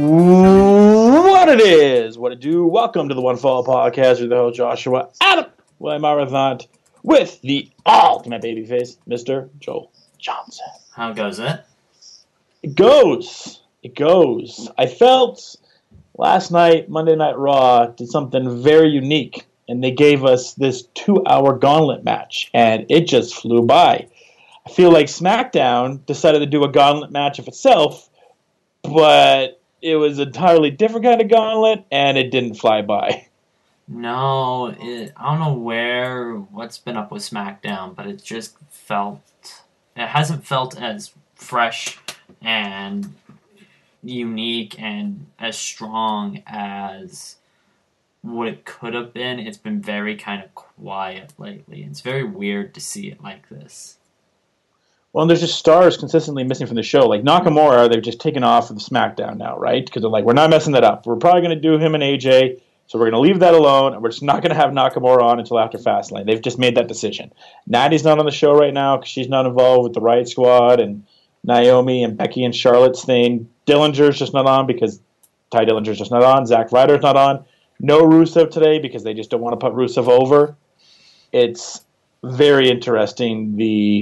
What it is, what it do. Welcome to the One Fall Podcast with the host Joshua Adam William Marathon with the ultimate babyface, Mr. Joel Johnson. How goes it? It goes. I felt last night, Monday Night Raw, did something very unique, and they gave us this 2-hour gauntlet match, and it just flew by. I feel like SmackDown decided to do a gauntlet match of itself, but it was an entirely different kind of gauntlet, and it didn't fly by. No, I don't know what's been up with SmackDown, but it hasn't felt as fresh and unique and as strong as what it could have been. It's been very kind of quiet lately. It's very weird to see it like this. Well, and there's just stars consistently missing from the show. Like Nakamura, they've just taken off of the SmackDown now, right? Because they're like, we're not messing that up. We're probably going to do him and AJ, so we're going to leave that alone, and we're just not going to have Nakamura on until after Fastlane. They've just made that decision. Natty's not on the show right now because she's not involved with the Riot Squad and Naomi and Becky and Charlotte's thing. Dillinger's just not on because Ty Dillinger's just not on. Zack Ryder's not on. No Rusev today because they just don't want to put Rusev over. It's very interesting,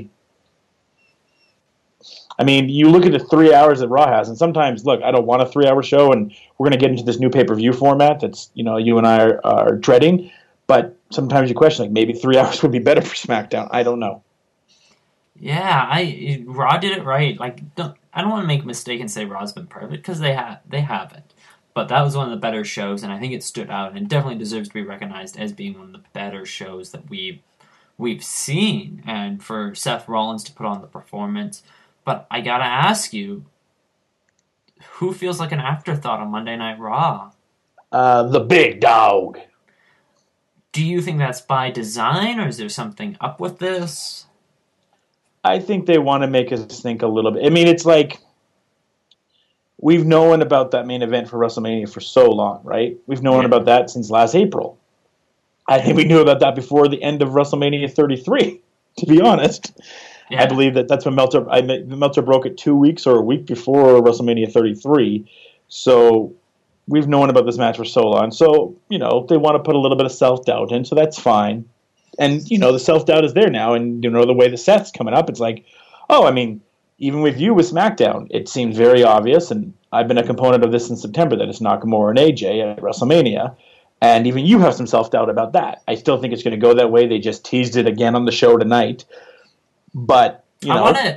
you look at the 3 hours that Raw has, and sometimes, look, I don't want a 3-hour show, and we're going to get into this new pay-per-view format that's, you and I are dreading, but sometimes you question, like, maybe 3 hours would be better for SmackDown. I don't know. Yeah, Raw did it right. I don't want to make a mistake and say Raw's been perfect, because they haven't. But that was one of the better shows, and I think it stood out, and it definitely deserves to be recognized as being one of the better shows that we've seen, and for Seth Rollins to put on the performance. But I gotta ask you, who feels like an afterthought on Monday Night Raw? The big dog. Do you think that's by design, or is there something up with this? I think they want to make us think a little bit. It's like we've known about that main event for WrestleMania for so long, right? We've known about that since last April. I think we knew about that before the end of WrestleMania 33, to be honest. Yeah. I believe that's when Meltzer broke it 2 weeks or a week before WrestleMania 33. So we've known about this match for so long. So, they want to put a little bit of self-doubt in, so that's fine. And, the self-doubt is there now. And, the way the Seth's coming up, it's like, even with you with SmackDown, it seems very obvious, and I've been a component of this in September, that it's Nakamura and AJ at WrestleMania. And even you have some self-doubt about that. I still think it's going to go that way. They just teased it again on the show tonight. But you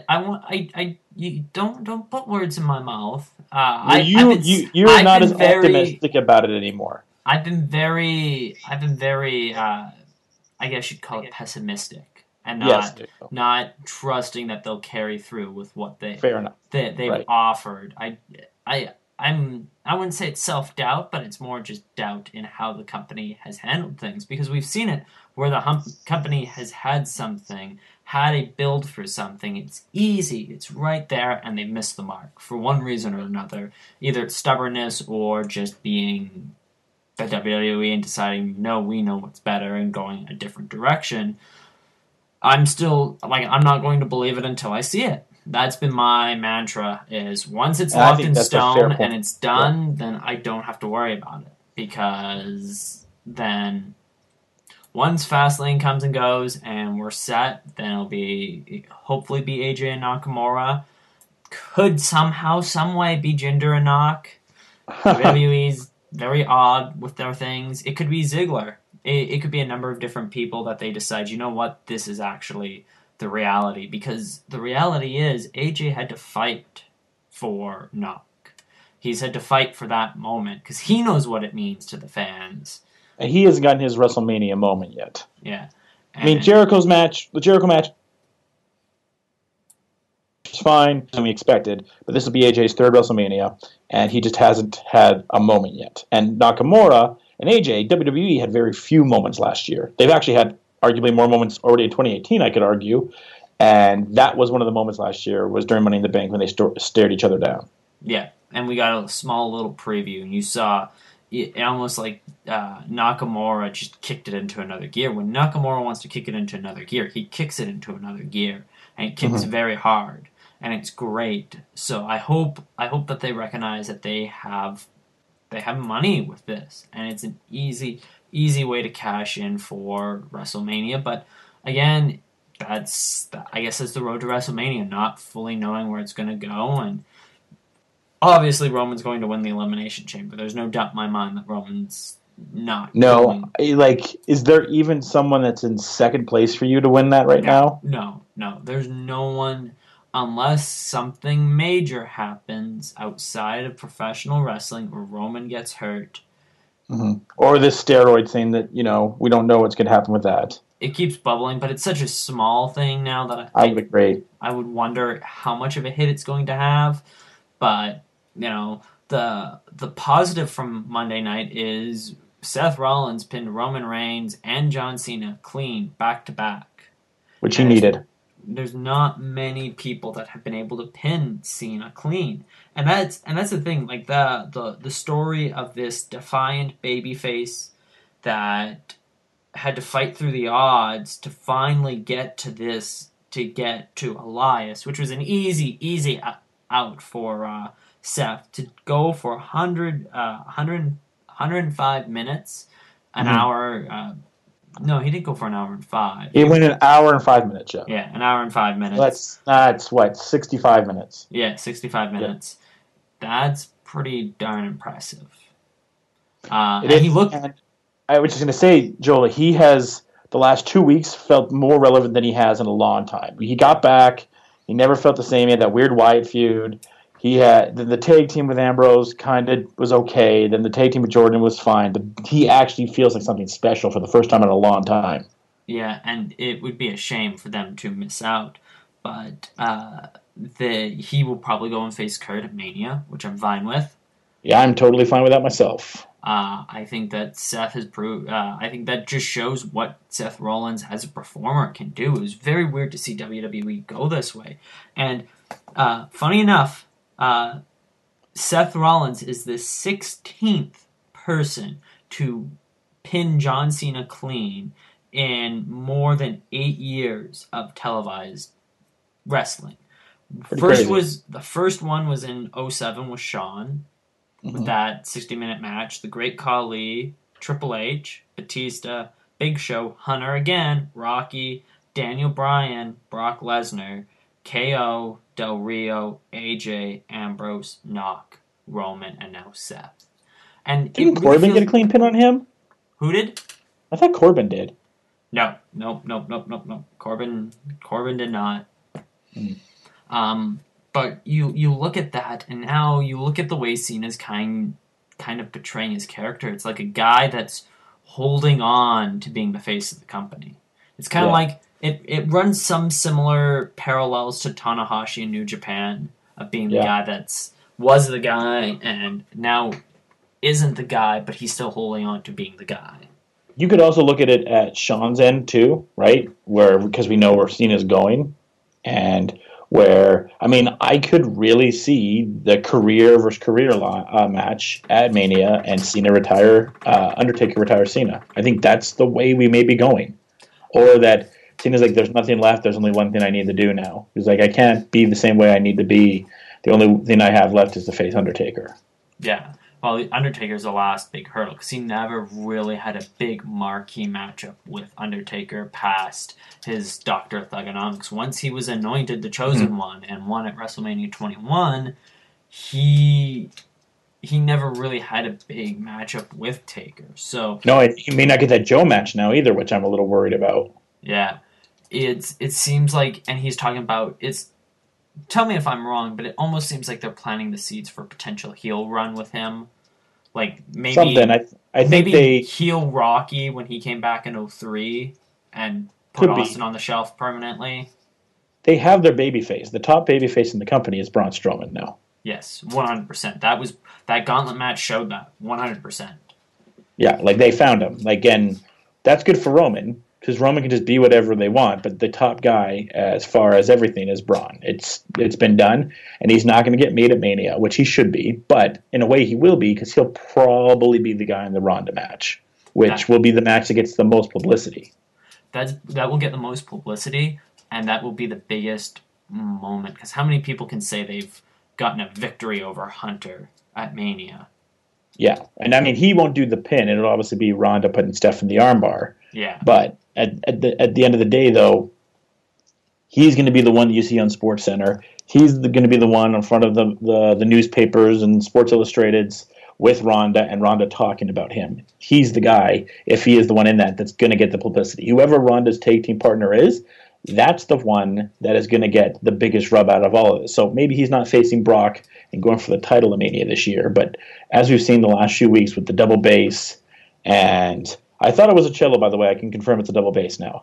don't put words in my mouth. You're not as optimistic about it anymore. I've been very I guess you'd call it pessimistic, and not trusting that they'll carry through with what they've offered. I wouldn't say it's self-doubt, but it's more just doubt in how the company has handled things, because we've seen it where the company has had a build for something. It's easy, it's right there, and they miss the mark for one reason or another. Either it's stubbornness or just being the WWE and deciding, no, we know what's better, and going a different direction. I'm not going to believe it until I see it. That's been my mantra, is once it's locked in stone and it's done, then I don't have to worry about it. Because then once Fastlane comes and goes and we're set, then hopefully be AJ and Nakamura. Could somehow, some way be Jinder and Nak. WWE's very odd with their things. It could be Ziggler. It could be a number of different people that they decide, you know what, this is actually the reality. Because the reality is, AJ had to fight for Nak. He's had to fight for that moment, because he knows what it means to the fans. And he hasn't gotten his WrestleMania moment yet. Yeah. The Jericho match is fine, than we expected, but this will be AJ's third WrestleMania, and he just hasn't had a moment yet. And Nakamura and AJ, WWE had very few moments last year. They've actually had arguably more moments already in 2018, I could argue, and that was one of the moments last year, was during Money in the Bank when they stared each other down. Yeah, and we got a small little preview, and you saw it almost like Nakamura just kicked it into another gear. When Nakamura wants to kick it into another gear, he kicks it into another gear, and he kicks very hard. and it's great. So I hope that they recognize that they have money with this, and it's an easy way to cash in for WrestleMania. But again, I guess it's the road to WrestleMania, not fully knowing where it's going to go. And obviously Roman's going to win the Elimination Chamber. There's no doubt in my mind that Roman's not going. Like, is there even someone that's in second place for you to win that now? No. There's no one, unless something major happens outside of professional wrestling or Roman gets hurt. Mm-hmm. Or this steroid thing that, we don't know what's going to happen with that. It keeps bubbling, but it's such a small thing now that I would agree. I would wonder how much of a hit it's going to have. But, the positive from Monday night is Seth Rollins pinned Roman Reigns and John Cena clean back-to-back. Which he needed. There's not many people that have been able to pin Cena clean. And that's the thing, like the story of this defiant babyface that had to fight through the odds to finally get to this, to get to Elias, which was an easy out for Seth to go for 105 minutes, an hour. No, he didn't go for an hour and 5. He went an hour and 5 minutes, Jeff. Yeah, an hour and 5 minutes. That's what, 65 minutes? Yeah, 65 minutes. Yeah. That's pretty darn impressive. He looked. And I was just going to say, Joel, he has the last 2 weeks felt more relevant than he has in a long time. He got back. He never felt the same. He had that weird Wyatt feud. He had the tag team with Ambrose kind of was okay. Then the tag team with Jordan was fine. But he actually feels like something special for the first time in a long time. Yeah, and it would be a shame for them to miss out. But he will probably go and face Kurt at Mania, which I'm fine with. Yeah, I'm totally fine with that myself. I think that Seth has proved. I think that just shows what Seth Rollins as a performer can do. It was very weird to see WWE go this way. And funny enough, Seth Rollins is the 16th person to pin John Cena clean in more than 8 years of televised wrestling. The first one was in 2007 with Shawn, with that 60-minute match. The Great Khali, Triple H, Batista, Big Show, Hunter again, Rocky, Daniel Bryan, Brock Lesnar, KO, Del Rio, AJ, Ambrose, Knock, Roman, and now Seth. And didn't Corbin get a clean pin on him? Who did? I thought Corbin did. No. Corbin did not. But you look at that, and now you look at the way Cena's kind of portraying his character. It's like a guy that's holding on to being the face of the company. It's kind of like it runs some similar parallels to Tanahashi in New Japan, of being the guy was the guy and now isn't the guy, but he's still holding on to being the guy. You could also look at it at Shawn's end too, right? Because we know where Cena's going, and I could really see the career versus career match at Mania and Cena Undertaker retire Cena. I think that's the way we may be going. Or that Cena's like, there's nothing left, there's only one thing I need to do now. He's like, I can't be the same way I need to be. The only thing I have left is to face Undertaker. Yeah. Well, the Undertaker's the last big hurdle, because he never really had a big marquee matchup with Undertaker past his Dr. Thugonomics. Once he was anointed the Chosen One and won at WrestleMania 21, he never really had a big matchup with Taker. So no, he may not get that Joe match now either, which I'm a little worried about. Yeah. It seems like, and he's talking about, tell me if I'm wrong, but it almost seems like they're planting the seeds for a potential heel run with him. Like maybe something. I think they heel Rocky when he came back in 2003 and put Austin on the shelf permanently. They have their babyface. The top babyface in the company is Braun Strowman now. Yes, 100%. That gauntlet match showed that 100%. Yeah, like they found him. Like, and that's good for Roman, because Roman can just be whatever they want, but the top guy, as far as everything, is Braun. It's been done, and he's not going to get made at Mania, which he should be, but in a way he will be, because he'll probably be the guy in the Ronda match, which will be the match that gets the most publicity. That will get the most publicity, and that will be the biggest moment, because how many people can say they've gotten a victory over Hunter at Mania? Yeah, and I mean, he won't do the pin. It'll obviously be Ronda putting Steph in the armbar. Yeah. But at the end of the day, though, he's going to be the one that you see on SportsCenter. He's going to be the one in front of the newspapers and Sports Illustrateds with Ronda, and Ronda talking about him. He's the guy, if he is the one in that's going to get the publicity. Whoever Ronda's tag team partner is, that's the one that is going to get the biggest rub out of all of this. So maybe he's not facing Brock and going for the title of Mania this year, but as we've seen the last few weeks with the double base, and I thought it was a cello, by the way. I can confirm it's a double base now.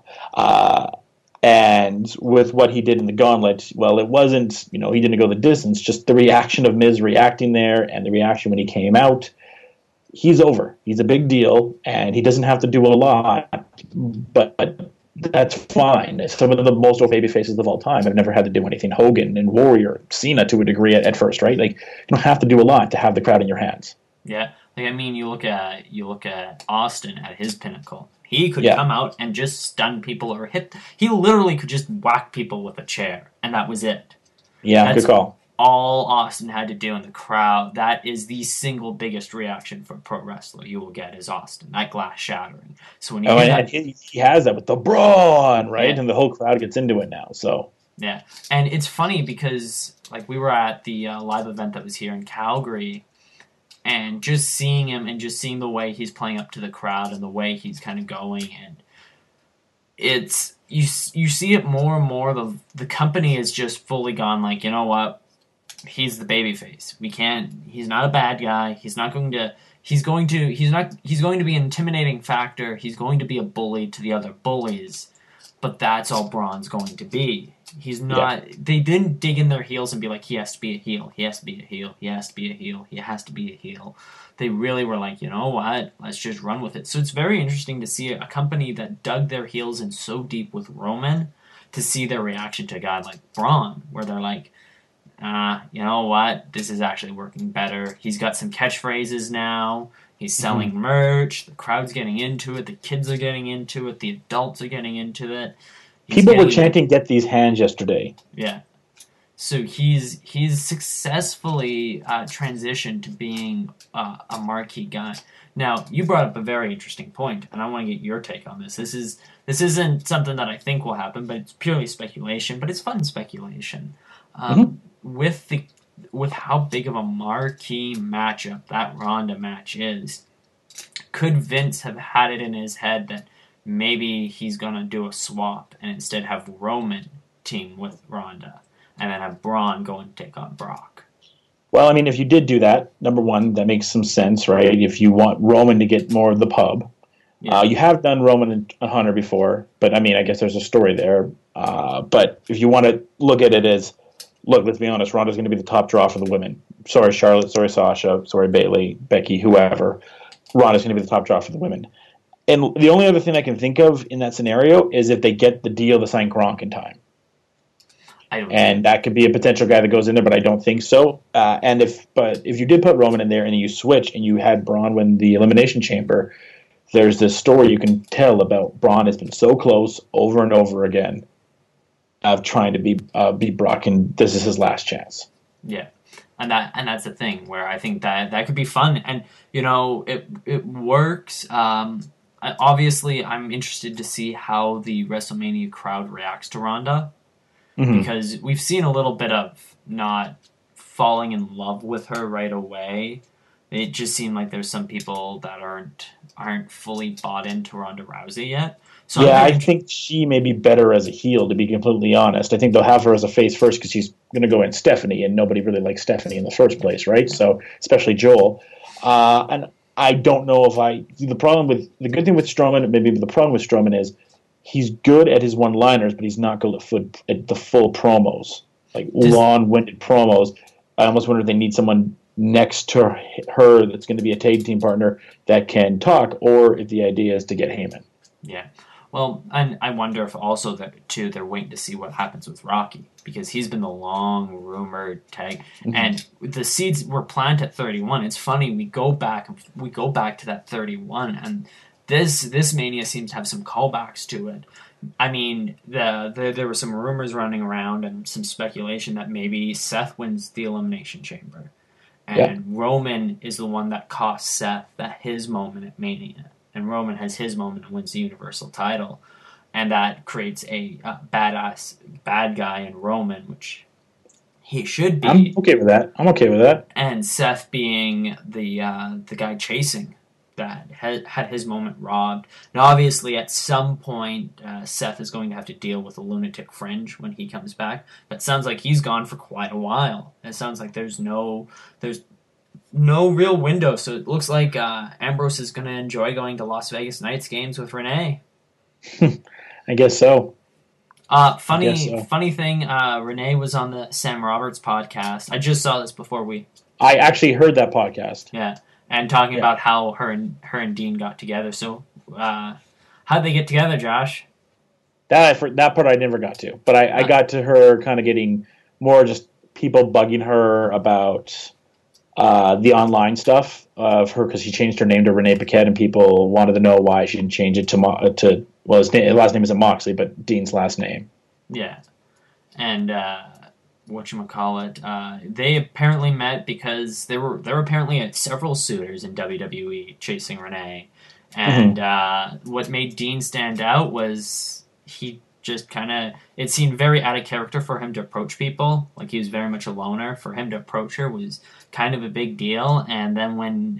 And with what he did in the gauntlet, well, it wasn't, he didn't go the distance, just the reaction of Miz reacting there and the reaction when he came out. He's over. He's a big deal, and he doesn't have to do a lot, but that's fine. Some of the most over baby faces of all time have never had to do anything. Hogan and Warrior, Cena to a degree at first, right? Like, you don't have to do a lot to have the crowd in your hands. Yeah. Like, I mean, you look at Austin at his pinnacle. He could come out and just stun people or hit. He literally could just whack people with a chair, and that was it. Yeah, good call. All Austin had to do in the crowd. That is the single biggest reaction from a pro wrestler you will get is Austin, that glass shattering. So when he has that with the brawn, right? Yeah. And the whole crowd gets into it now. So yeah, and it's funny because like we were at the live event that was here in Calgary. And just seeing him and just seeing the way he's playing up to the crowd and the way he's kind of going, and it's you see it more and more. The company is just fully gone. Like, you know what? He's the babyface. We can't. He's not a bad guy. He's going to be an intimidating factor. He's going to be a bully to the other bullies. But that's all Braun's going to be. He's not. Yeah. They didn't dig in their heels and be like, he has to be a heel. He has to be a heel. He has to be a heel. He has to be a heel. They really were like, you know what? Let's just run with it. So it's very interesting to see a company that dug their heels in so deep with Roman to see their reaction to a guy like Braun, where they're like, you know what? This is actually working better. He's got some catchphrases now. He's selling merch. The crowd's getting into it. The kids are getting into it. The adults are getting into it. People were chanting "Get these hands" yesterday. Yeah. So he's successfully transitioned to being a marquee guy. Now, you brought up a very interesting point, and I want to get your take on this. This isn't something that I think will happen, but it's purely speculation. But it's fun speculation. With how big of a marquee matchup that Ronda match is, could Vince have had it in his head that maybe he's going to do a swap and instead have Roman team with Ronda and then have Braun go and take on Brock? Well, I mean, if you did do that, number one, that makes some sense, right? If you want Roman to get more of the pub. Yeah. You have done Roman and Hunter before, but I mean, I guess there's a story there. But if you want to look at it as, look, let's be honest, Ronda's going to be the top draw for the women. Sorry, Charlotte. Sorry, Sasha. Sorry, Bayley, Becky, whoever. Ronda's going to be the top draw for the women. And the only other thing I can think of in that scenario is if they get the deal to sign Gronk in time. And that could be a potential guy that goes in there, but I don't think so. But if you did put Roman in there and you switch and you had Braun win the Elimination Chamber, there's this story you can tell about Braun has been so close over and over again of trying to beat Brock, and this is his last chance. Yeah, and that's the thing where I think that could be fun, and it works. Obviously, I'm interested to see how the WrestleMania crowd reacts to Ronda, because we've seen a little bit of not falling in love with her right away. It just seemed like there's some people that aren't fully bought into Ronda Rousey yet. So yeah, I think she may be better as a heel, to be completely honest. I think they'll have her as a face first because she's going to go in Stephanie, and nobody really likes Stephanie in the first place, right? So, especially Joel. And I don't know if the good thing with Strowman, maybe the problem with Strowman is he's good at his one-liners, but he's not good at the full promos, like long-winded promos. I almost wonder if they need someone next to her that's going to be a tag team partner that can talk, or if the idea is to get Heyman. Yeah. Well, and I wonder if also they're waiting to see what happens with Rocky, because he's been the long rumored tag, and the seeds were planted at 31. It's funny, we go back to that 31, and this Mania seems to have some callbacks to it. I mean, there were some rumors running around and some speculation that maybe Seth wins the Elimination Chamber. And Roman is the one that cost Seth his moment at Mania. And Roman has his moment and wins the Universal title. And that creates a bad guy in Roman, which he should be. I'm okay with that. And Seth being the guy chasing that had his moment robbed. Now, obviously, at some point, Seth is going to have to deal with a lunatic fringe when he comes back. But it sounds like he's gone for quite a while. It sounds like there's no real window. So it looks like Ambrose is going to enjoy going to Las Vegas Knights games with Renee. I guess so. Funny thing, Renee was on the Sam Roberts podcast. I just saw this before I actually heard that podcast. Yeah. And talking about how her and Dean got together. So, how'd they get together, Josh? That part I never got to, but I got to her kind of getting more just people bugging her about the online stuff of her because she changed her name to Renee Paquette, and people wanted to know why she didn't change it to his last name isn't Moxley, but Dean's last name. Yeah, and whatchamacallit, they apparently met because there were apparently several suitors in WWE chasing Renee. And what made Dean stand out was he just kind of, it seemed very out of character for him to approach people. Like he was very much a loner. For him to approach her was kind of a big deal. And then when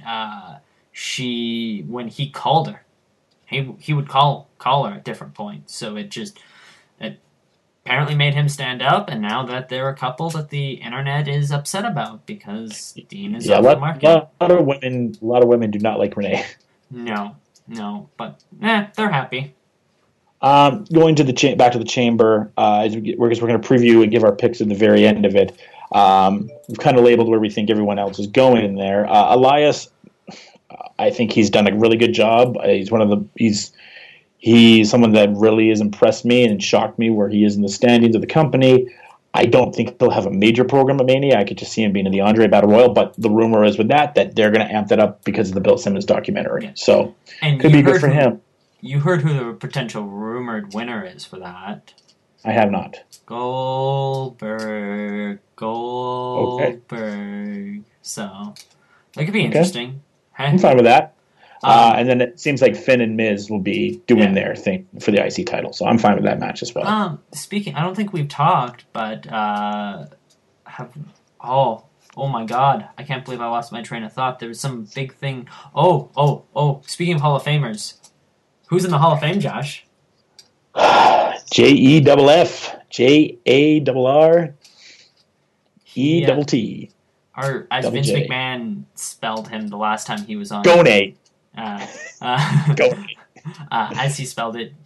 he called her, he would call her at different points. So it apparently made him stand up, and now that they're a couple that the internet is upset about because Dean is off the market. A lot of women do not like Renee. No, but they're happy. Going to back to the chamber, we're going to preview and give our picks at the very end of it. We've kind of labeled where we think everyone else is going in there. Elias, I think he's done a really good job. He's someone that really has impressed me and shocked me where he is in the standings of the company. I don't think he'll have a major program at Mania. I could just see him being in the Andre Battle Royal, but the rumor is with that they're going to amp that up because of the Bill Simmons documentary. Yeah. So could be good for him. You heard who the potential rumored winner is for that. I have not. Goldberg. Okay. So that could be interesting. Okay. I'm fine with that. And then it seems like Finn and Miz will be doing their thing for the IC title, so I'm fine with that match as well. I don't think we've talked, but oh my God, I can't believe I lost my train of thought. There was some big thing. Oh! Speaking of Hall of Famers, who's in the Hall of Fame, Josh? JEFF, JARRETT. Or as Vince McMahon spelled him the last time he was on. Gone. As he spelled it,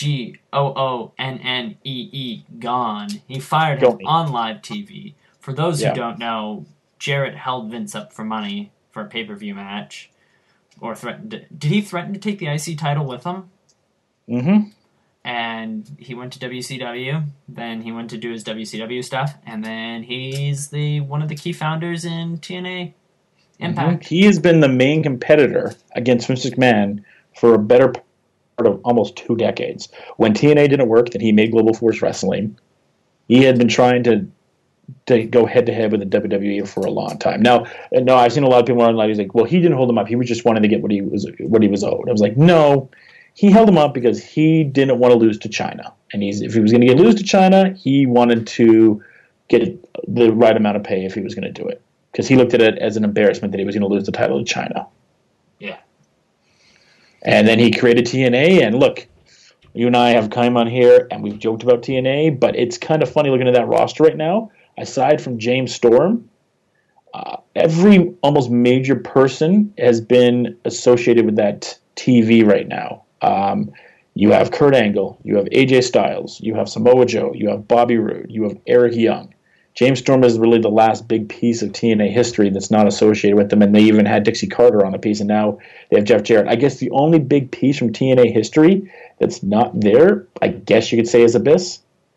GOONNEE, gone. He fired him on live TV. For those who don't know, Jarrett held Vince up for money for a pay-per-view match, or threatened. Did he threaten to take the IC title with him? Mm-hmm. And he went to WCW. Then he went to do his WCW stuff, and then he's one of the key founders in TNA Impact. Mm-hmm. He has been the main competitor against Vince McMahon for a better part of almost 2 decades. When TNA didn't work, then he made Global Force Wrestling. He had been trying to go head-to-head with the WWE for a long time. Now, I've seen a lot of people online who's like, well, he didn't hold him up. He was just wanting to get what he was owed. I was like, no, he held him up because he didn't want to lose to China. And if he was going to lose to China, he wanted to get the right amount of pay if he was going to do it. Because he looked at it as an embarrassment that he was going to lose the title to China. Yeah. And then he created TNA, and look, you and I have come on here, and we've joked about TNA, but it's kind of funny looking at that roster right now. Aside from James Storm, every almost major person has been associated with that TV right now. You have Kurt Angle, you have AJ Styles, you have Samoa Joe, you have Bobby Roode, you have Eric Young. James Storm is really the last big piece of TNA history that's not associated with them, and they even had Dixie Carter on a piece, and now they have Jeff Jarrett. I guess the only big piece from TNA history that's not there, I guess you could say, is Abyss.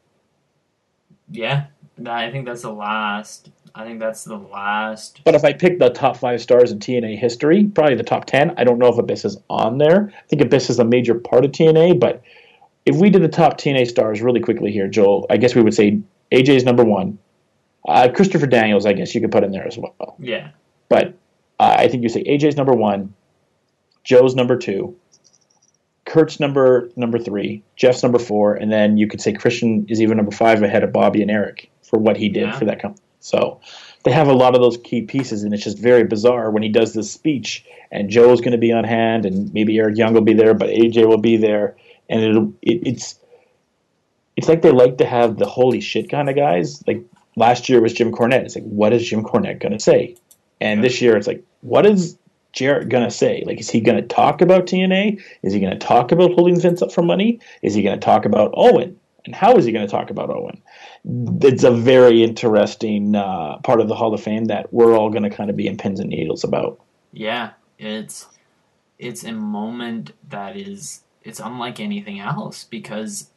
Yeah, I think that's the last. But if I pick the top 5 stars in TNA history, probably the top 10, I don't know if Abyss is on there. I think Abyss is a major part of TNA, but if we did the top TNA stars really quickly here, Joel, I guess we would say AJ's number one. Christopher Daniels, I guess you could put in there as well. Yeah. But I think you say AJ's number one, Joe's number two, Kurt's number three, Jeff's number four, and then you could say Christian is even number five ahead of Bobby and Eric for what he did for that company. So they have a lot of those key pieces, and it's just very bizarre when he does this speech, and Joe's going to be on hand, and maybe Eric Young will be there, but AJ will be there, and it's like they like to have the holy shit kind of guys. Like last year was Jim Cornette. It's like, what is Jim Cornette going to say? And this year it's like, what is Jarrett going to say? Like, is he going to talk about TNA? Is he going to talk about holding Vince up for money? Is he going to talk about Owen? And how is he going to talk about Owen? It's a very interesting part of the Hall of Fame that we're all going to kind of be in pins and needles about. Yeah, it's a moment that it's unlike anything else, because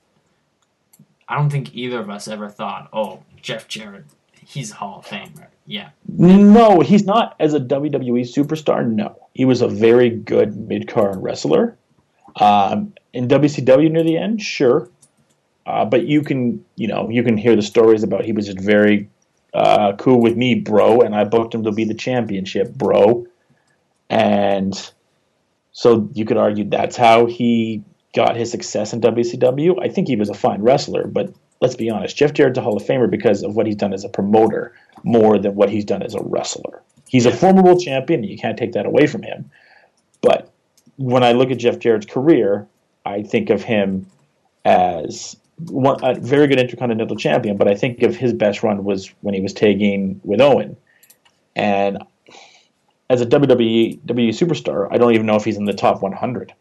I don't think either of us ever thought, oh, Jeff Jarrett, he's a Hall of Famer. Yeah. No, he's not as a WWE superstar. No, he was a very good mid-card wrestler. In WCW near the end, sure. But you can hear the stories about he was just very cool with me, bro, and I booked him to be the championship, bro. And so you could argue that's how he got his success in WCW. I think he was a fine wrestler, but let's be honest, Jeff Jarrett's a Hall of Famer because of what he's done as a promoter more than what he's done as a wrestler. He's a formidable champion, and you can't take that away from him. But when I look at Jeff Jarrett's career, I think of him as a very good Intercontinental champion, but I think of his best run was when he was tagging with Owen. And as a WWE superstar, I don't even know if he's in the top 100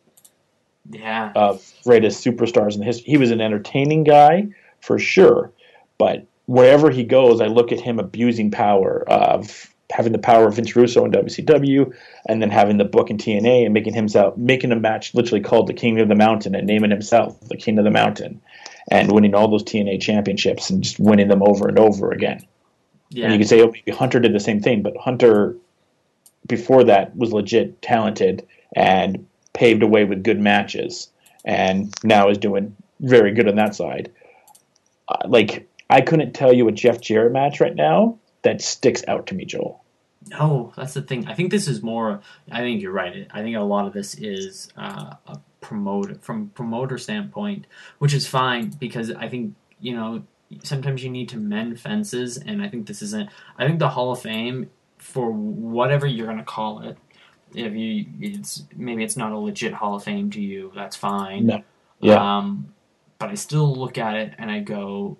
of greatest superstars in history. He was an entertaining guy, for sure, but wherever he goes, I look at him abusing power of having the power of Vince Russo in WCW, and then having the book in TNA and making a match literally called the King of the Mountain and naming himself the King of the Mountain, and winning all those TNA championships and just winning them over and over again. Yeah. And you could say, oh, maybe Hunter did the same thing, but Hunter before that was legit talented and paved a way with good matches, and now is doing very good on that side. I couldn't tell you a Jeff Jarrett match right now that sticks out to me, Joel. No, that's the thing. I think this is more. I think you're right. I think a lot of this is a promoter standpoint, which is fine, because I think sometimes you need to mend fences, and I think this isn't. I think the Hall of Fame, for whatever you're going to call it, maybe it's not a legit Hall of Fame to you. That's fine. No. Yeah. But I still look at it and I go,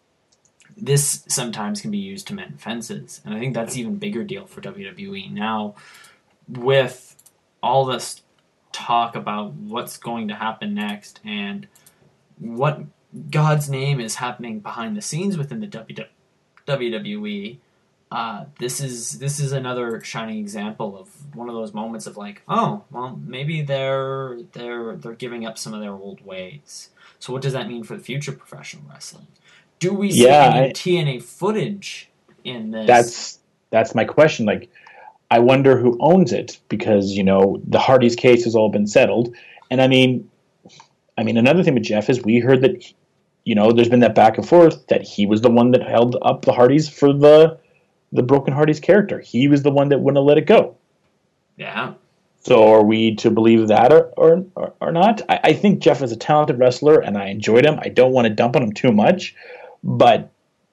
this sometimes can be used to mend fences. And I think that's an even bigger deal for WWE now, with all this talk about what's going to happen next and what God's name is happening behind the scenes within the WWE. This is another shining example of one of those moments of like, oh, well, maybe they're giving up some of their old ways. So what does that mean for the future of professional wrestling? Do we see any TNA footage in this? That's my question. Like, I wonder who owns it, because the Hardys case has all been settled, and I mean another thing with Jeff is we heard that there's been that back and forth that he was the one that held up the Hardys for the Broken Hardys character. He was the one that wouldn't have let it go. Yeah. So are we to believe that or not? I think Jeff is a talented wrestler, and I enjoyed him. I don't want to dump on him too much, but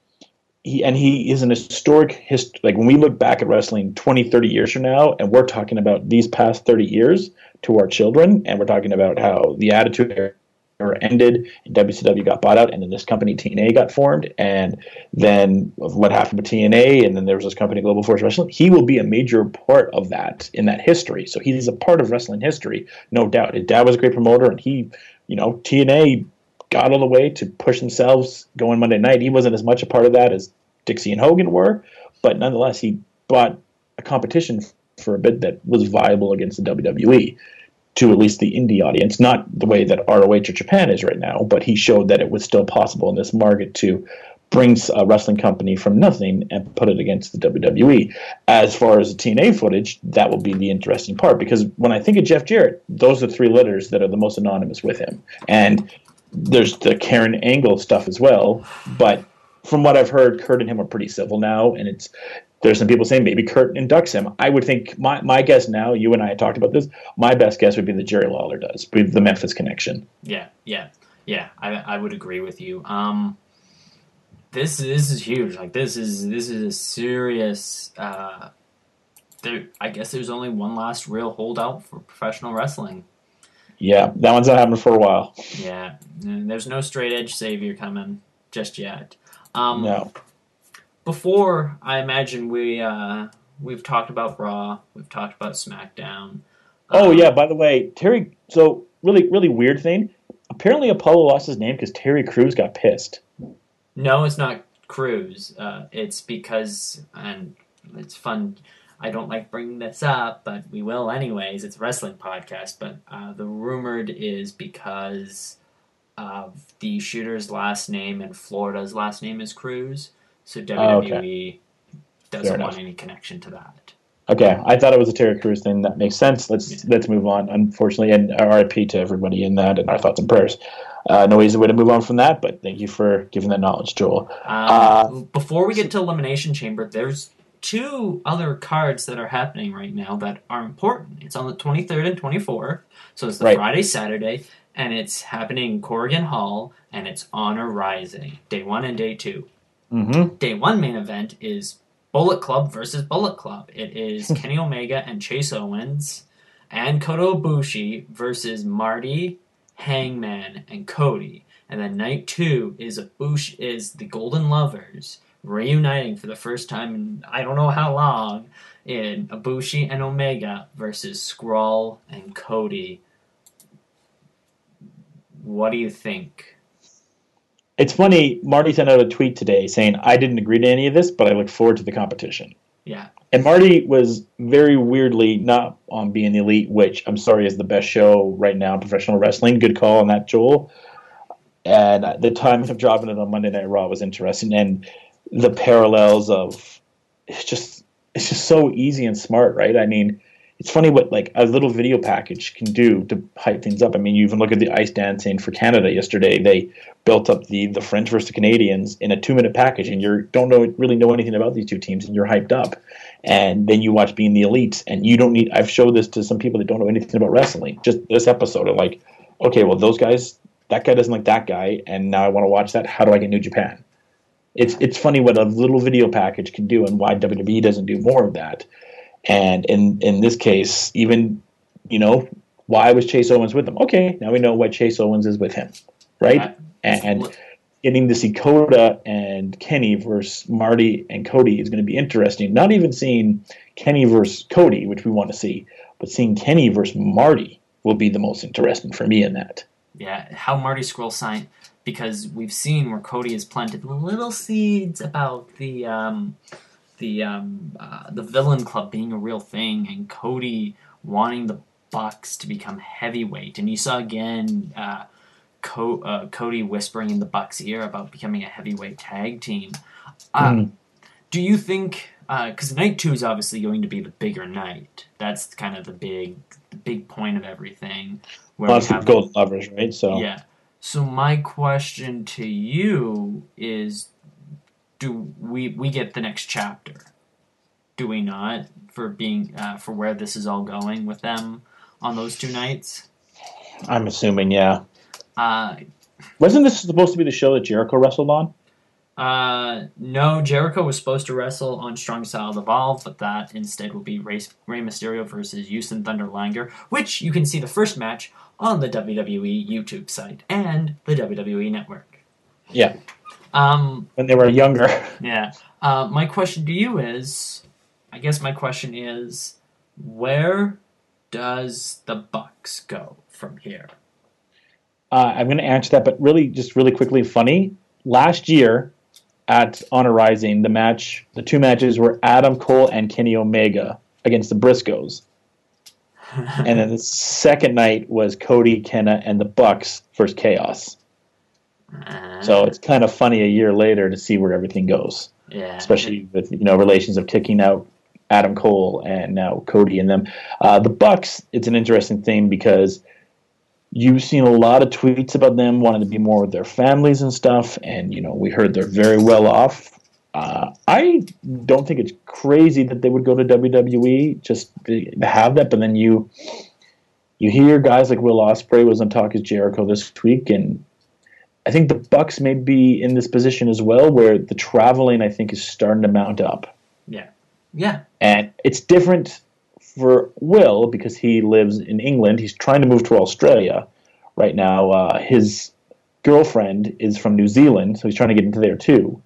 he is an historic history. Like, when we look back at wrestling 20, 30 years from now, and we're talking about these past 30 years to our children, and we're talking about how the Attitude Era ended, and WCW got bought out, and then this company TNA got formed, and then what happened with TNA, and then there was this company Global Force Wrestling. He will be a major part of that in that history. So he's a part of wrestling history, no doubt. His dad was a great promoter, and he, TNA got all the way to push themselves going Monday night. He wasn't as much a part of that as Dixie and Hogan were, but nonetheless, he brought a competition for a bit that was viable against the WWE. To at least the indie audience, not the way that ROH or Japan is right now, but he showed that it was still possible in this market to bring a wrestling company from nothing and put it against the WWE. As far as the TNA footage, that will be the interesting part, because when I think of Jeff Jarrett, those are three letters that are the most anonymous with him. And there's the Karen Angle stuff as well. But from what I've heard, Kurt and him are pretty civil now, and there's some people saying maybe Kurt inducts him. I would think my guess now, you and I had talked about this, my best guess would be that Jerry Lawler does, with the Memphis connection. Yeah. I would agree with you. This is huge. Like this is a serious. I guess there's only one last real holdout for professional wrestling. Yeah, that one's not happening for a while. Yeah, there's no straight edge savior coming just yet. No. Before, I imagine we've talked about Raw, we've talked about SmackDown. Oh yeah, by the way, Terry. So really, really weird thing. Apparently, Apollo lost his name because Terry Crews got pissed. No, it's not Crews. It's because, and it's fun. I don't like bringing this up, but we will anyways. It's a wrestling podcast, but the rumored is because of the shooter's last name and Florida's last name is Crews, so WWE doesn't want any connection to that. Okay, I thought it was a Terry Crews thing. That makes sense. Let's move on. Unfortunately, and RIP to everybody in that, and our thoughts and prayers. No easy way to move on from that, but thank you for giving that knowledge, Joel. Before we get to Elimination Chamber, there's 2 other cards that are happening right now that are important. It's on the 23rd and 24th, so it's the Friday, Saturday, and it's happening in Corrigan Hall, and it's Honor Rising, Day 1 and Day 2. Mm-hmm. Day 1 main event is Bullet Club versus Bullet Club. It is Kenny Omega and Chase Owens and Kota Ibushi versus Marty, Hangman, and Cody. And then night 2 is the Golden Lovers reuniting for the first time in I don't know how long in Ibushi and Omega versus Skrull and Cody. What do you think? It's funny, Marty sent out a tweet today saying, I didn't agree to any of this, but I look forward to the competition. Yeah. And Marty was very weirdly not on Being the Elite, which I'm sorry is the best show right now in professional wrestling. Good call on that, Joel. And the timing of dropping it on Monday Night Raw was interesting. And the parallels of it's just so easy and smart, right? I mean, it's funny what like a little video package can do to hype things up. I mean, you even look at the ice dancing for Canada yesterday. They built up the French versus the Canadians in a 2-minute package, and you don't really know anything about these two teams, and you're hyped up. And then you watch Being the Elite, and you don't need. I've showed this to some people that don't know anything about wrestling. Just this episode of like, okay, well those guys, that guy doesn't like that guy, and now I want to watch that. How do I get New Japan? It's funny what a little video package can do, and why WWE doesn't do more of that. And in this case, even, why was Chase Owens with them? Okay, now we know why Chase Owens is with him, right? And getting to see Kota and Kenny versus Marty and Cody is going to be interesting. Not even seeing Kenny versus Cody, which we want to see, but seeing Kenny versus Marty will be the most interesting for me in that. Yeah, how Marty Scurll signed, because we've seen where Cody has planted little seeds about the Villain Club being a real thing, and Cody wanting the Bucks to become heavyweight. And you saw again Cody whispering in the Bucks' ear about becoming a heavyweight tag team. Do you think, because night 2 is obviously going to be the bigger night. That's kind of the big point of everything. Well, it's the Golden Lovers, right? So yeah. So my question to you is, do we get the next chapter? Do we not, for where this is all going with them on those 2 nights? I'm assuming, yeah. Wasn't this supposed to be the show that Jericho wrestled on? No, Jericho was supposed to wrestle on Strong Style Evolve, but that instead will be Rey Mysterio versus Houston Thunder Liger, which you can see the first match on the WWE YouTube site and the WWE Network. Yeah. When they were younger. Yeah. My question to you is, where does the Bucks go from here? I'm going to answer that, but really quickly, funny. Last year at Honor Rising, the 2 matches were Adam Cole and Kenny Omega against the Briscoes. And then the second night was Cody, Kenna, and the Bucks versus Chaos. So it's kind of funny a year later to see where everything goes. Yeah. Especially with, relations of kicking out Adam Cole and now Cody and them. The Bucks, it's an interesting thing because you've seen a lot of tweets about them wanting to be more with their families and stuff, and we heard they're very well off. I don't think it's crazy that they would go to WWE just to have that, but then you hear guys like Will Ospreay was on Talk Is Jericho this week, and I think the Bucks may be in this position as well, where the traveling, I think, is starting to mount up. Yeah. And it's different for Will because he lives in England. He's trying to move to Australia right now. His girlfriend is from New Zealand, so he's trying to get into there too.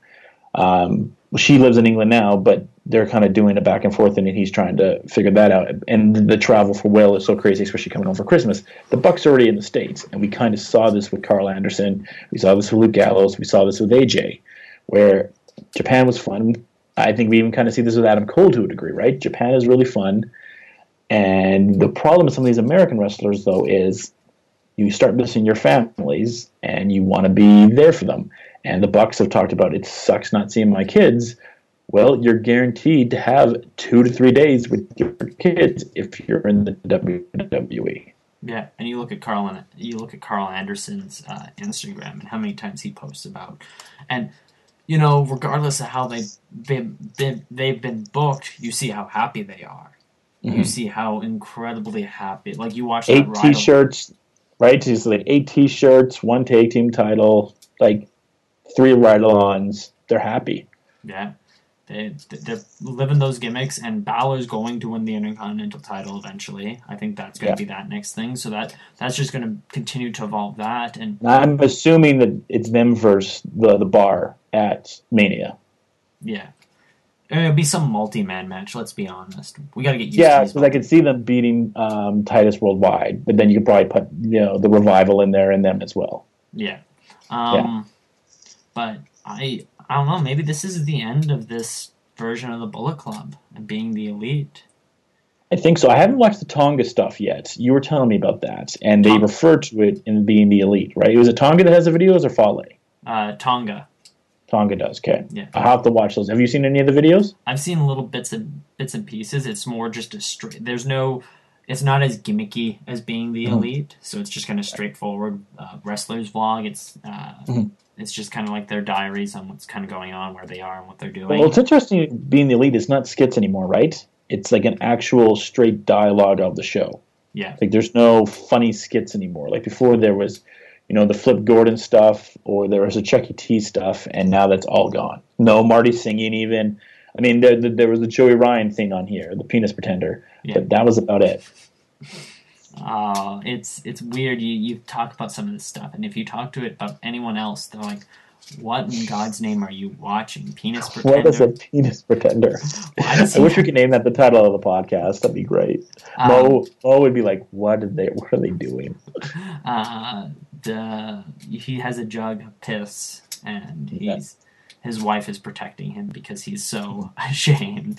She lives in England now, but they're kind of doing a back and forth, and he's trying to figure that out. And the travel for Will is so crazy, especially coming home for Christmas. The Bucks are already in the States, and we kind of saw this with Carl Anderson. We saw this with Luke Gallows. We saw this with AJ, where Japan was fun. I think we even kind of see this with Adam Cole to a degree, right? Japan is really fun. And the problem with some of these American wrestlers, though, is you start missing your families, and you want to be there for them. And the Bucks have talked about, it sucks not seeing my kids. Well, you're guaranteed to have 2 to 3 days with your kids if you're in the WWE. Yeah, and you look at Carl Anderson's Instagram and how many times he posts about, and regardless of how they've been booked, you see how happy they are. Mm-hmm. You see how incredibly happy. Like you watch 8 T-shirts, right? Just like 8 T-shirts, 1 tag team title, like 3 ride-alongs. They're happy. Yeah. They're living those gimmicks, and Balor's going to win the Intercontinental title eventually. I think that's going to be that next thing. So that's just going to continue to evolve that. And I'm assuming that it's them versus the Bar at Mania. Yeah. It'll be some multi-man match, let's be honest. We got to get used to these. Yeah, because I could see them beating Titus Worldwide, but then you could probably put the Revival in there and them as well. Yeah. But I don't know, maybe this is the end of this version of the Bullet Club and being the Elite. I think so. I haven't watched the Tonga stuff yet. You were telling me about that, and they refer to it in being the Elite, right? Was it Tonga that has the videos or Fale? Tonga. Tonga does, okay. Yeah. I'll have to watch those. Have you seen any of the videos? I've seen little bits and pieces. It's more just a straight... It's not as gimmicky as being the Elite, so it's just kind of straightforward wrestlers vlog. It's just kind of like their diaries on what's kind of going on, where they are, and what they're doing. Well, it's interesting being the Elite. It's not skits anymore, right? It's like an actual straight dialogue of the show. Yeah. Like there's no funny skits anymore. Like before there was, the Flip Gordon stuff, or there was the Chuck E. T stuff, and now that's all gone. No Marty singing even. I mean, there was the Joey Ryan thing on here, the Penis Pretender, but that was about it. It's weird. You talk about some of this stuff, and if you talk to it about anyone else, they're like, "What in God's name are you watching? Penis Pretender? What is a Penis Pretender?" I wish we could name that the title of the podcast. That'd be great. Mo would be like, "What are they doing?" He has a jug of piss, and his wife is protecting him because he's so ashamed.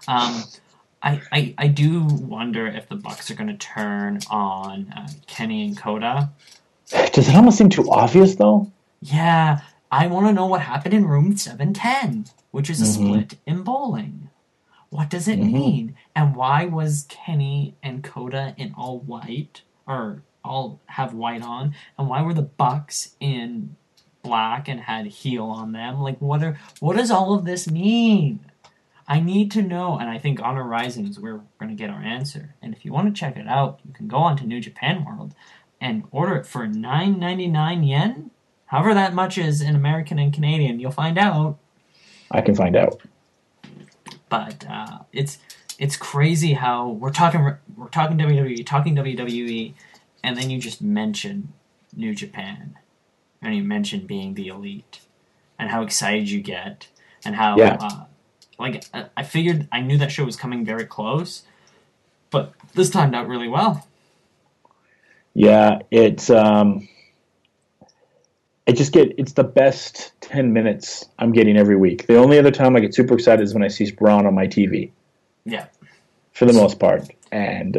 I do wonder if the Bucks are going to turn on Kenny and Kota. Does it almost seem too obvious, though? Yeah, I want to know what happened in room 710, which is a split in bowling. What does it mean? And why was Kenny and Kota in all white, or all have white on? And why were the Bucks in black and had heel on them? Like, what does all of this mean? I need to know, and I think Honor Rising is where we're going to get our answer. And if you want to check it out, you can go on to New Japan World and order it for 9.99 yen. However that much is in American and Canadian, you'll find out. I can find out. But it's crazy how we're talking WWE, and then you just mention New Japan, and you mention being the Elite, and how excited you get, and how I figured I knew that show was coming very close, but this timed out really well. Yeah, it's the best 10 minutes I'm getting every week. The only other time I get super excited is when I see Braun on my TV. Yeah. For the most part. And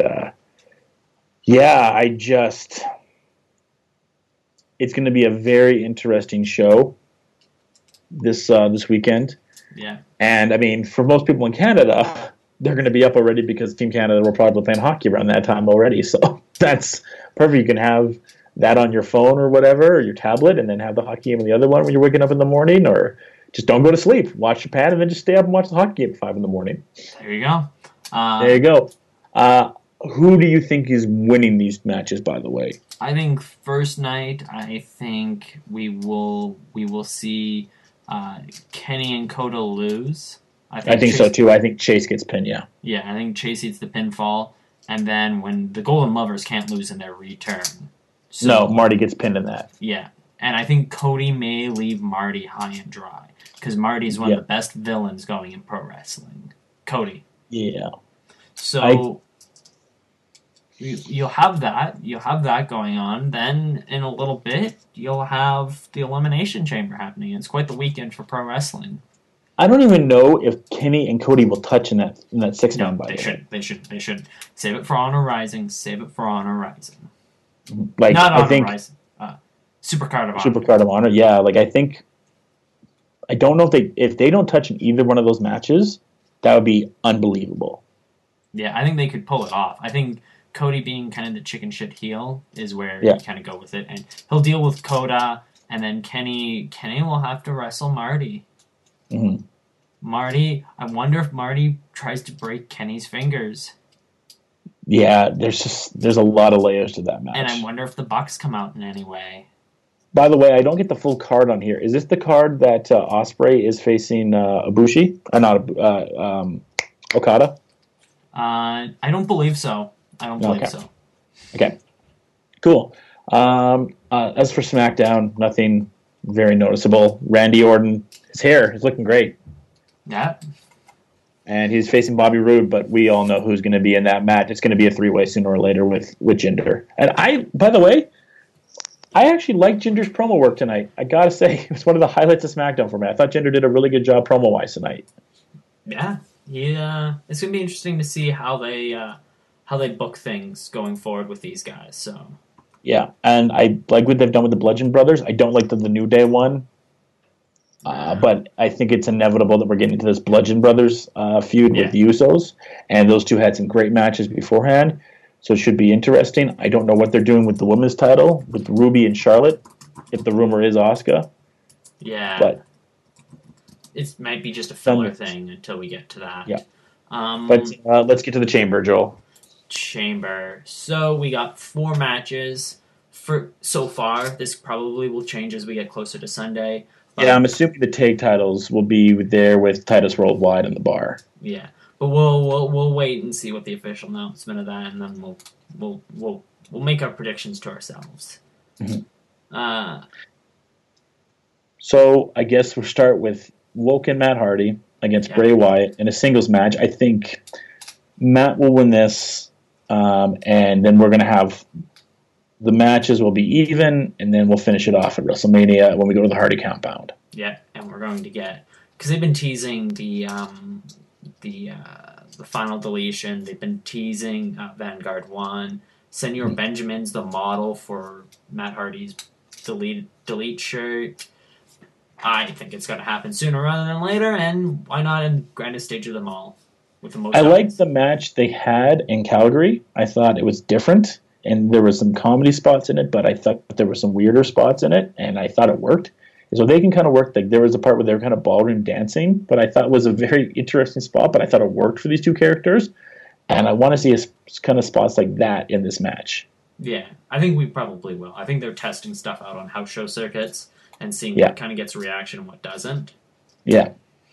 it's going to be a very interesting show this weekend. Yeah. And I mean, for most people in Canada, they're going to be up already because Team Canada will probably be playing hockey around that time already. So that's perfect. You can have that on your phone or whatever, or your tablet, and then have the hockey game on the other one when you're waking up in the morning, or just don't go to sleep. Watch your pad, and then just stay up and watch the hockey game at 5 in the morning. There you go. There you go. Who do you think is winning these matches, by the way? I think first night, I think we will see Kenny and Kota lose. I think Chase, so too. I think Chase gets pinned, yeah. Yeah, I think Chase eats the pinfall, and then when the Golden Lovers can't lose in their return. So, no, Marty gets pinned in that. Yeah, and I think Cody may leave Marty high and dry, because Marty's one of the best villains going in pro wrestling. Cody. Yeah. So you'll have that. You'll have that going on. Then in a little bit, you'll have the Elimination Chamber happening. It's quite the weekend for pro wrestling. I don't even know if Kenny and Cody will touch in that 6-man. No, they should. Save it for Honor Rising. Like, not Honor Rising. Supercard of Honor. Supercard of Honor. Yeah. Like, I don't know if they don't touch in either one of those matches, that would be unbelievable. Yeah, I think they could pull it off. I think Cody being kind of the chicken shit heel is where you kind of go with it, and he'll deal with Kota, and then Kenny will have to wrestle Marty. Mm-hmm. Marty, I wonder if Marty tries to break Kenny's fingers. Yeah, there's a lot of layers to that match. And I wonder if the Bucks come out in any way. By the way, I don't get the full card on here. Is this the card that Ospreay is facing Ibushi? Okada? I don't believe so. Okay. Cool. As for SmackDown, nothing very noticeable. Randy Orton, his hair is looking great. Yeah. And he's facing Bobby Roode, but we all know who's going to be in that match. It's going to be a 3-way sooner or later with Jinder. And by the way, I actually liked Jinder's promo work tonight. I got to say, it was one of the highlights of SmackDown for me. I thought Jinder did a really good job promo-wise tonight. Yeah. It's going to be interesting to see how they book things going forward with these guys. So. Yeah, and I like what they've done with the Bludgeon Brothers. I don't like the New Day one, but I think it's inevitable that we're getting into this Bludgeon Brothers feud with the Usos, and those two had some great matches beforehand, so it should be interesting. I don't know what they're doing with the women's title, with Ruby and Charlotte, if the rumor is Asuka. Yeah, but it might be just a filler thing until we get to that. Yeah, but let's get to the Chamber, Joel. Chamber. So we got 4 matches for so far. This probably will change as we get closer to Sunday. Yeah, I'm assuming the tag titles will be there with Titus Worldwide and the Bar. Yeah, but we'll wait and see what the official announcement of that, and then we'll make our predictions to ourselves. Mm-hmm. So I guess we'll start with Woken Matt Hardy against Bray Wyatt in a singles match. I think Matt will win this. And then we're going to have the matches will be even, and then we'll finish it off at WrestleMania when we go to the Hardy compound. Yeah, and we're going to get, because they've been teasing the final deletion. They've been teasing Vanguard 1. Senor Benjamin's the model for Matt Hardy's delete shirt. I think it's going to happen sooner rather than later, and why not in the grandest stage of them all? I liked the match they had in Calgary. I thought it was different, and there were some comedy spots in it, but I thought there were some weirder spots in it, and I thought it worked. So they can kind of work. Like, there was a part where they were kind of ballroom dancing, but I thought it was a very interesting spot, but I thought it worked for these two characters, and I want to see kind of spots like that in this match. Yeah, I think we probably will. I think they're testing stuff out on house show circuits and seeing what kind of gets a reaction and what doesn't. Yeah.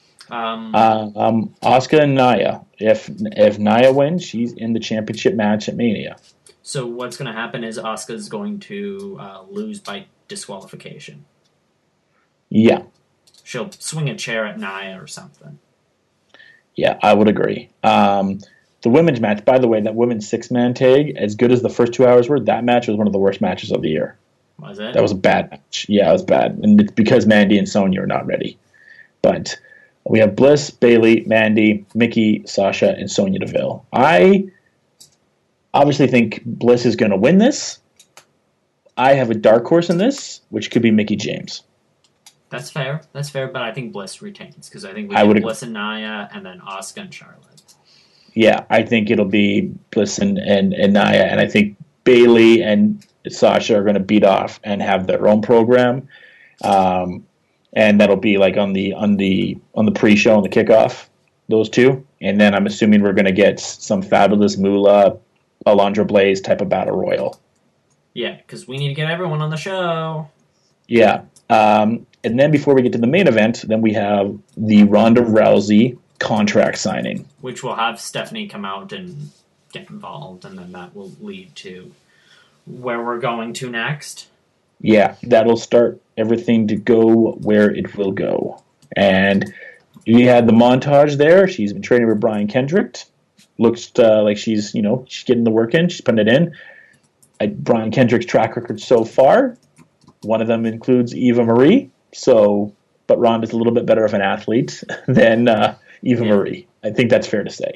Asuka and Nia. If Nia wins, she's in the championship match at Mania. So what's going to happen is Asuka's going to lose by disqualification. Yeah. She'll swing a chair at Nia or something. Yeah, I would agree. The women's match, by the way, that women's 6-man tag, as good as the first 2 hours were, that match was one of the worst matches of the year. Was it? That was a bad match. Yeah, it was bad. And it's because Mandy and Sonya are not ready. But we have Bliss, Bayley, Mandy, Mickey, Sasha, and Sonya Deville. I obviously think Bliss is going to win this. I have a dark horse in this, which could be Mickie James. That's fair. But I think Bliss retains because I think we have Bliss and Nia, and then Asuka and Charlotte. Yeah, I think it'll be Bliss and Nia, and I think Bayley and Sasha are going to beat off and have their own program, and that'll be like on the pre-show and the kickoff, those two, and then I'm assuming we're going to get some Fabulous Moolah, Alundra Blaze type of battle royal. Yeah, because we need to get everyone on the show. Yeah, and then before we get to the main event, then we have the Ronda Rousey contract signing, which will have Stephanie come out and get involved, and then that will lead to where we're going to next. Yeah, that'll start everything to go where it will go. And you had the montage there. She's been training with Brian Kendrick. Looks like she's getting the work in. She's putting it in. Brian Kendrick's track record so far, one of them includes Eva Marie. But Ronda's a little bit better of an athlete than Eva Marie. I think that's fair to say.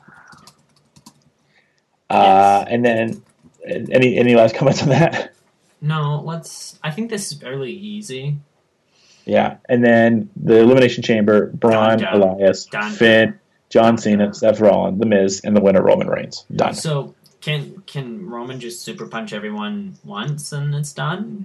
Yes. And then, any last comments on that? No, I think this is fairly easy. Yeah, and then the Elimination Chamber: Braun, Elias, Finn, John Cena, Seth Rollins, The Miz, and the winner Roman Reigns. Done. So can Roman just super punch everyone once and it's done?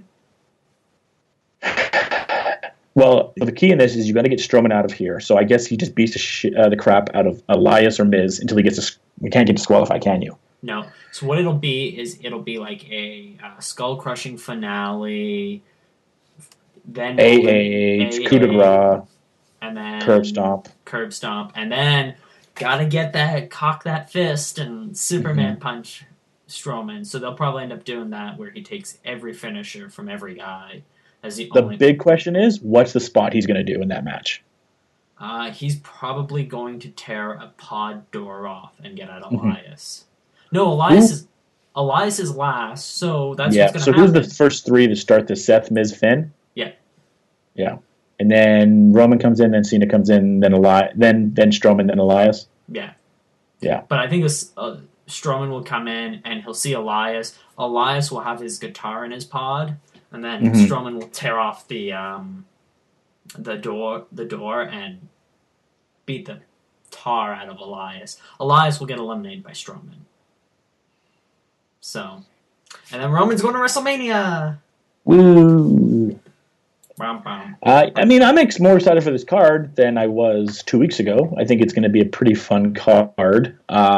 Well, the key in this is you got to get Strowman out of here. So I guess he just beats the crap out of Elias or Miz until he gets you can't get disqualified, can you? No. So what it'll be like a skull-crushing finale, then coup de grace, and then curb stomp, and then gotta get cock that fist and Superman punch Strowman. So they'll probably end up doing that where he takes every finisher from every guy. The big question is, what's the spot he's going to do in that match? He's probably going to tear a pod door off and get at Elias. No, Elias is last, so that's what's going to happen. So who's the first three to start the Seth, Miz, Finn? Yeah. Yeah. And then Roman comes in, then Cena comes in, then Strowman, then Elias? Yeah. Yeah. But I think Strowman will come in, and he'll see Elias. Elias will have his guitar in his pod. And then Strowman will tear off the door and beat the tar out of Elias. Elias will get eliminated by Strowman. So, and then Roman's going to WrestleMania. Woo! Bum, bum. I mean, I'm more excited for this card than I was 2 weeks ago. I think it's going to be a pretty fun card.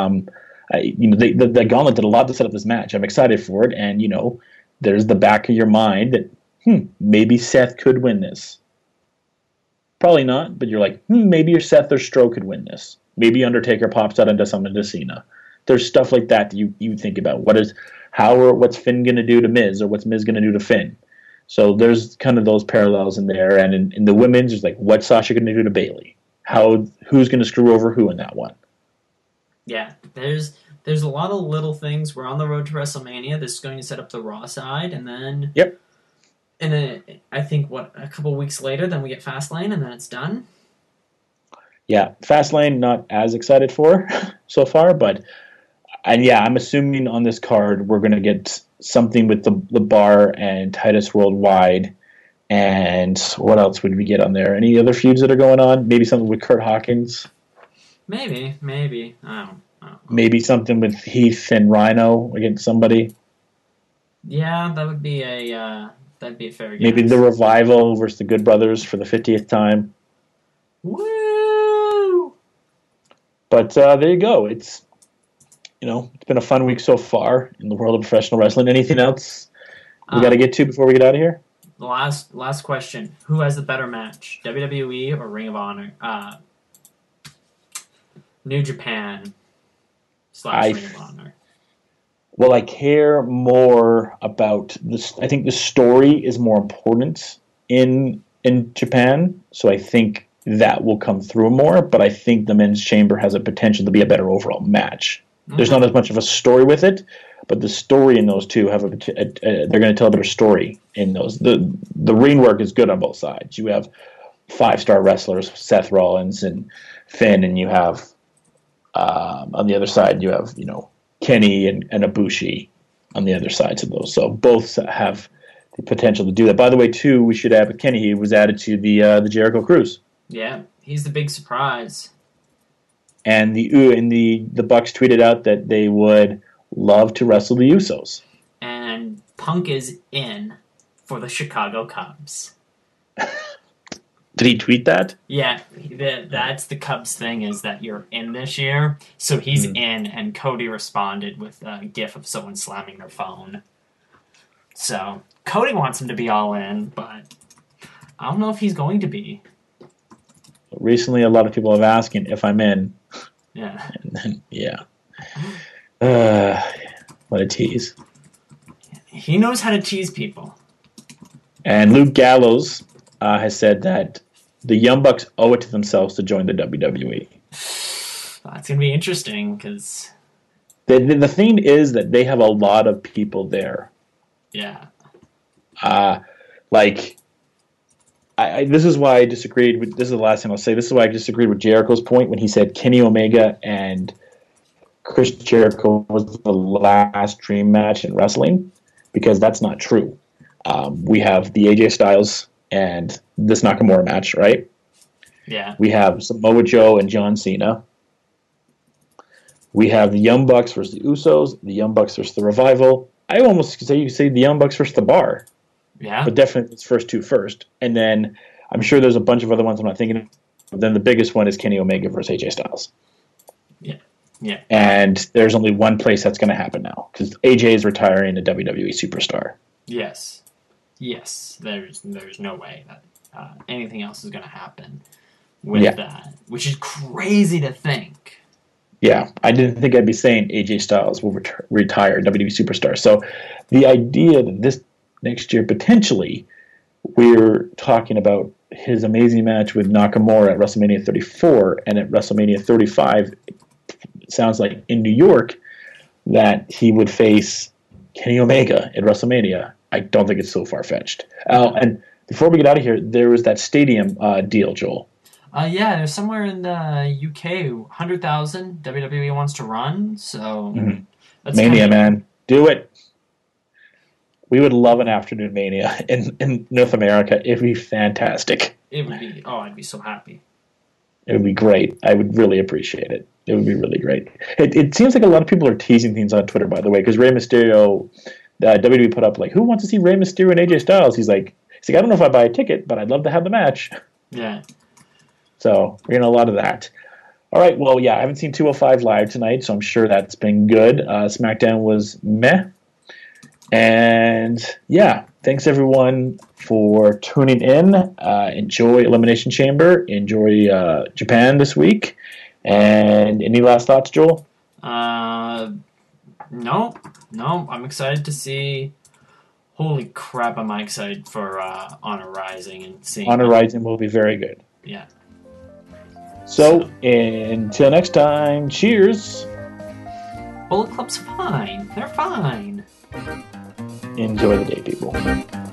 The Gauntlet did a lot to set up this match. I'm excited for it, and there's the back of your mind that maybe Seth could win this. Probably not, but you're like, maybe your Seth or Stro could win this. Maybe Undertaker pops out and does something to Cena. There's stuff like that you think about. What's Finn going to do to Miz, or what's Miz going to do to Finn? So there's kind of those parallels in there. And in the women's, there's like, what's Sasha going to do to Bayley? Who's going to screw over who in that one? Yeah, there's a lot of little things. We're on the road to WrestleMania. This is going to set up the Raw side, and then and then I think a couple weeks later, then we get Fastlane, and then it's done. Yeah, Fastlane not as excited for so far, I'm assuming on this card we're going to get something with the Bar and Titus Worldwide, and what else would we get on there? Any other feuds that are going on? Maybe something with Kurt Hawkins. Maybe. I don't know. Maybe something with Heath and Rhino against somebody. Yeah, that would be a fair guess. Maybe the Revival versus the Good Brothers for the 50th time. Woo! But there you go. It's been a fun week so far in the world of professional wrestling. Anything else we got to get to before we get out of here? The last question: who has the better match, WWE or Ring of Honor? New Japan / Ring of Honor. Well, I care more about this. I think the story is more important in Japan, so I think that will come through more. But I think the Men's Chamber has a potential to be a better overall match. Mm-hmm. There's not as much of a story with it, but the story in those two have they're going to tell a better story in those. The ring work is good on both sides. You have 5-star wrestlers, Seth Rollins and Finn, and you have on the other side you have Kenny and Ibushi on the other sides of those. So both have the potential to do that. By the way, too, we should add with Kenny, he was added to the Jericho Cruise. Yeah, he's the big surprise. and the Bucks tweeted out that they would love to wrestle the Usos. And Punk is in for the Chicago Cubs. Did he tweet that? Yeah, that's the Cubs thing, is that you're in this year. So he's in, and Cody responded with a gif of someone slamming their phone. So Cody wants him to be all in, but I don't know if he's going to be. Recently, a lot of people have asking if I'm in. Yeah. And then, yeah. What a tease. He knows how to tease people. And Luke Gallows has said that the Young Bucks owe it to themselves to join the WWE. That's going to be interesting, because... The thing is that they have a lot of people there. Yeah. This is why I disagreed with... This is the last thing I'll say. This is why I disagreed with Jericho's point when he said Kenny Omega and Chris Jericho was the last dream match in wrestling, because that's not true. We have the AJ Styles and this Nakamura match, right? Yeah. We have Samoa Joe and John Cena. We have the Young Bucks versus the Usos, the Young Bucks versus the Revival. I almost say you could say the Young Bucks versus the Bar. Yeah. But definitely it's first two first. And then I'm sure there's a bunch of other ones I'm not thinking of. But then the biggest one is Kenny Omega versus AJ Styles. Yeah. Yeah. And there's only one place that's going to happen now, because AJ is retiring a WWE superstar. Yes. Yes. There's no way that anything else is going to happen with that, which is crazy to think. Yeah, I didn't think I'd be saying AJ Styles will retire WWE superstar. So the idea that this next year potentially we're talking about his amazing match with Nakamura at WrestleMania 34 and at WrestleMania 35, it sounds like in New York, that he would face Kenny Omega at WrestleMania. I don't think it's so far-fetched. And before we get out of here, there was that stadium deal, Joel. Yeah, there's somewhere in the UK, 100,000 WWE wants to run, so... That's Mania, man. Do it. We would love an afternoon Mania in North America. It would be fantastic. It would be... Oh, I'd be so happy. It would be great. I would really appreciate it. It would be really great. It seems like a lot of people are teasing things on Twitter, by the way, because Rey Mysterio... WWE put up, like, who wants to see Rey Mysterio and AJ Styles? He's like, I don't know if I buy a ticket, but I'd love to have the match. Yeah. So we're getting a lot of that. All right, well, yeah, I haven't seen 205 live tonight, so I'm sure that's been good. SmackDown was meh. And, yeah, thanks, everyone, for tuning in. Enjoy Elimination Chamber. Enjoy Japan this week. And any last thoughts, Joel? No. I'm excited to see... Holy crap, am I excited for Honor Rising and seeing... Honor Rising will be very good. Yeah. So, until next time, cheers. Bullet Club's fine. They're fine. Enjoy the day, people.